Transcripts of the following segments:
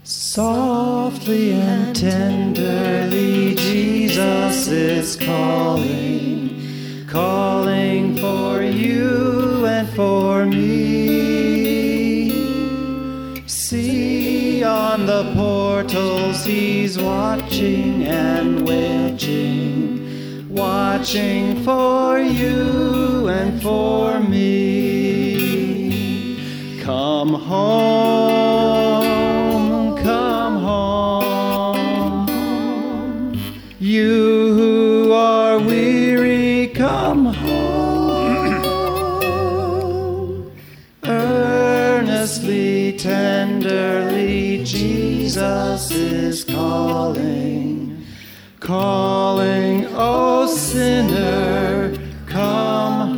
Softly and tenderly Jesus is calling, calling for you and for me. See on the portals he's watching and waiting, watching for you and for me. Come home, come home. You who are weary, come home. Earnestly, tenderly, Jesus is calling, calling, oh sinner, come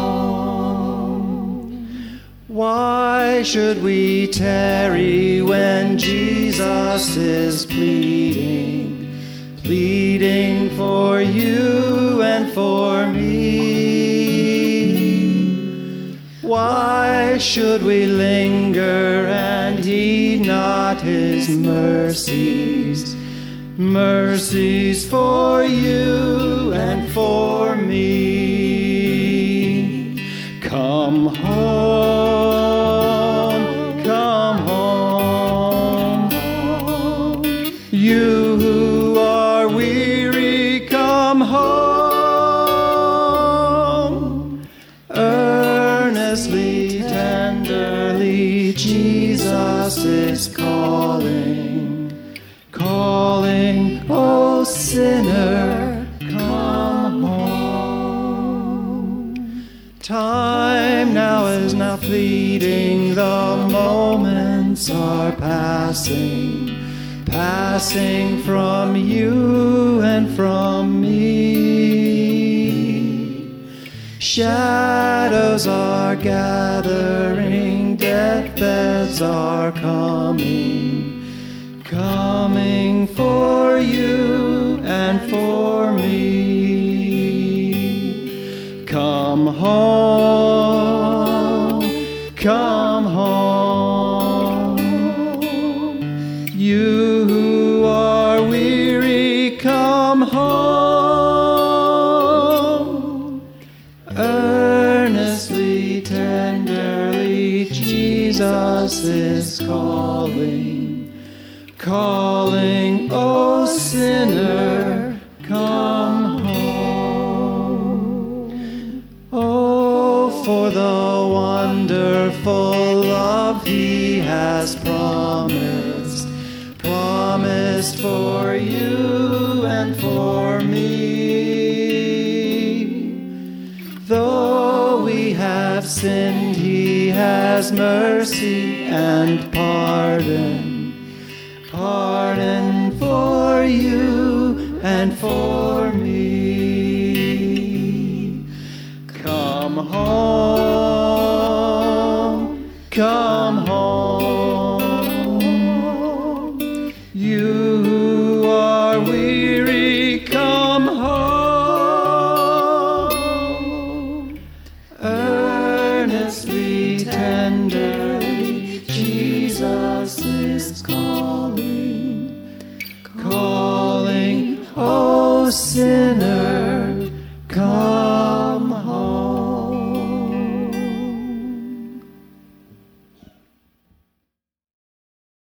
home. Why should we tarry when Jesus is pleading, pleading for you and for me? Why should we linger and heed not his mercies, mercies for you and for me? Come home, come home. You who are weary, come home. Earnestly, tenderly, Jesus is calling, calling, oh sinner, come home. Time now is now fleeting, the moments are passing, passing from you and from me. Shadows are gathering, deathbeds are coming, coming for you and for me. Come home, come home. You who are weary, come home. Earnestly, tenderly, Jesus is calling, calling, oh sinner, come home. Oh, for the wonderful love he has promised, promised for you and for me. Though we have sinned, he has mercy and pardon, pardon for you and for me. Come home, come home. You who are weary, come home. Earnestly, tenderly, Jesus is calling.